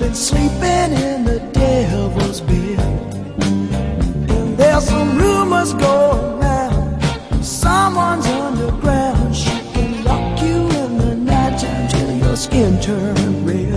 been sleeping in the devil's bed. And there's some rumors going round, someone's underground. She can lock you in the night until your skin turns red.